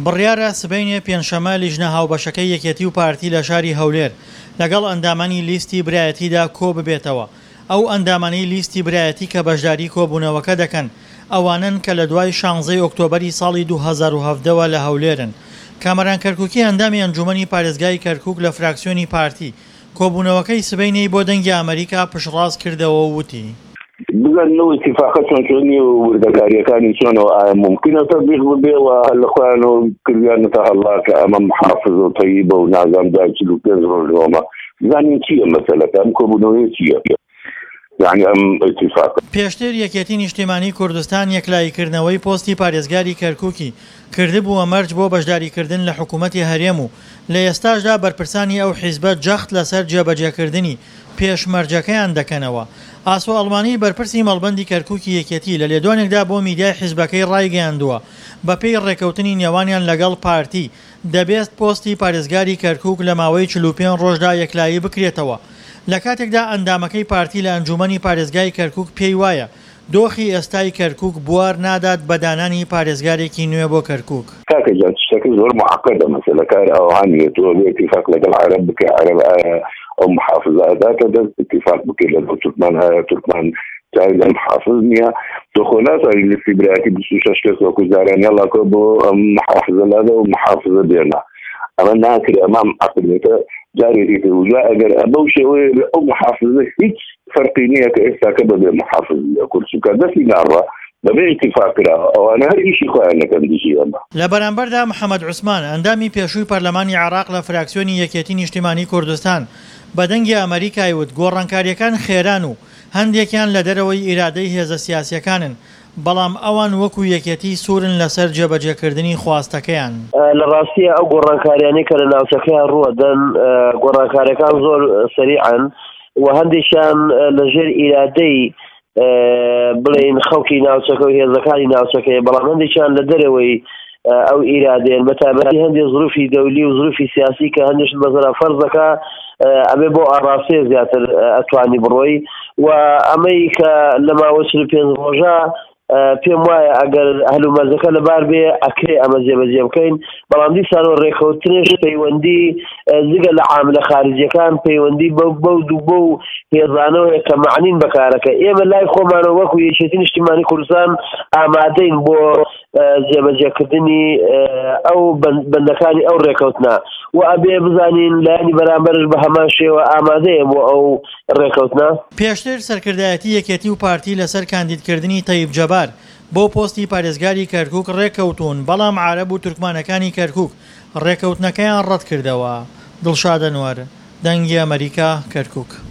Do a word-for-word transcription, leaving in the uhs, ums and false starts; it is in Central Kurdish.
بڕیارە سبەینێ پێنجشەمە لیژنە هاوبەشەکەی یەکێتی و پارتی لە شاری هەولێر لەگەڵ ئەندامانی لیستی برایەتیدا کۆ ببێتەوە. ئەو ئەندامانەی لیستی برایەتی کە بەشداری کۆبوونەوەکە دەکەن ئەوانن کە لە دوای شانزەی ئۆکتۆبەری ساڵی دوو هەزار و هەڤدەوە لە هەولێرن. کامەران کەرکووکی ئەندامی ئەنجومەنی پارێزگای کەرکووک لە فراکسیۆنی پارتی کۆبوونەوەکەی سبەینەی بۆ دەنگی ئەمریکا پشتڕاست کردەوە و وتی بزن نەوە اتفاقە چۆنچۆنی و وردەکاریەکانی چۆنەوە ئایا ممکنە تەطبیق ببێەوە هەر لە خۆیانەوە کردیانەتە هەڵا کە ئەمە محافظ و تەیبە و نازام دا چل و پێنج ڕۆژەوەمە زانین چییە مەسەلەکە ئەم کۆبوونەوەی چییە؟ یعنی ئەم اتفاقە پێشتر یەکێتی نیشتیمانی کوردستان یەکلاییکردنەوەی پۆستی پارێزگاری کەرکووکی کردبووە مەرج بۆ بەشداریکردن لە حکوومەتی هەرێم و لە ئێستاشدا بەرپرسانی ئەو حیزبە جەخت لەسەر جێبەجێکردنی پێشمەرجەکەیان دەکەنەوە. ئاسۆ ئەڵمانی بەرپرسی مەڵبەندی کەرکووکی یەکێتی لە لێدوانێکدا بۆ میدیای حیزبەکەی ڕایگەیاندووە بەپێی ڕێکەوتنی نێوانیان لەگەڵ پارتی دەبێت پۆستی پارێزگاری کەرکووک لە ماوەی چل و پێنج ڕۆژدا یەکلایی بکرێتەوە. لە کاتێکدا ئەندامەکەی پارتی لە ئەنجومەنی پارێزگای کەرکووک پێی وایە دۆخی ئێستای کەرکووک بوار نادات بە دانانی پارێزگارێکی نوێ بۆ کەرکووک. کاکەجان شتێکی زۆر معقدە مەسەلەکار ئەوانێتەوە بێ اتفاق لەگەڵ عەرەب بکە عەرەب ئەو محافظە ئەداتە دەست اتفاق بکەی لەگەڵ تورکمان هەیە تورکمان جای لە محافظ نییە تۆ خۆ ناتوانین لیستی برایەتی بیست و شەش کەس وەکو جاران هێڵاکۆ بۆ ئەم محافظە لادا و محافظە بێنە ئەمە ناکرێ ئەمام عقلێتە جارێکی تر وجا ئەگەر بەو شێوەیە ئەو محافظە هیچ فەرقی نییە کە ئێستاکە بەبێ محافظ لە کورسوکە دەستی ناڕە بەبێ اتفاقراوە ئەوانە هەر ئیشی خۆیان نەکەن دیژی ئەمە. لە بەرامبەردا محەممەد عوسمان ئەندامی پێشووی پەرلەمانی عێراق لە فراکسیۆنی یەکێتی نیشتیمانی کوردستان بە دەنگی ئەمریکای وت گۆڕانکاریەکان خێران و هەندێکیان لە دەرەوەی ئیرادەی هێزە سیاسیەکانن بەڵام ئەوان وەکو یەکێتی سوورن لەسەر جێبەجێکردنی خواستەکەیان. لە ڕاستیە ئەو گۆڕانکاریانەی کە لە ناوچەکەیان ڕوەدەن گۆڕانکاریەکان زۆر سەریعن و هەندێکیان لەژێر ئیرادەی بڵێن خەڵکی ناوچەکە و هێزەکانی ناوچەکەی بەڵام هەندێکیان لە دەرەوەی ئەو ئیرادێن بە تایبەتی هەندێک زروفی دەولی و زروفی سیاسی کە هەندێک بەزەرا فەرزەکە ئەبێ بۆ ئاڕاستەیە زیاتر ئەتوانی بڕۆی و ئەمەی کە لە ماوە چل و پێنج ڕۆژە پێم وایە ئەگەر هەلومەرجەکە لەبار بێ ئەکرێ ئەمە جێبەجێ بکەین بەڵام دیسانەوە ڕێکەوتنش پەیوەندی جگە لە عاملە خارجیەکان پەیوەندی بەو بەو دوو بەو هێزانەوەیە کە معنین بەکارەکە ئێمە لای خۆمانەوە وەکو یەکێتی نیشتیمانی کوردستان ئامادەین بۆ جێبەجێکردنی ئەو بەندەکانی ئەو ڕێکەوتنە و ئەبێ بزانین لایانی بەرامبەرش بە هەمان شێوە ئامادەیە بۆ ئەو ڕێکەوتنە. پێشتر سەرکردایەتی یەکێتی و پارتی لەسەر کاندیدکردنی تەیب جەبار بۆ پۆستی پارێزگاری کەرکووک ڕێکەوتون بەڵام عەرەب و تورکمانەکانی کەرکووک ڕێکەوتنەکەیان ڕەت کردەوە. دڵشاد ئەنوەر، دەنگی ئەمریکا، کەرکووک.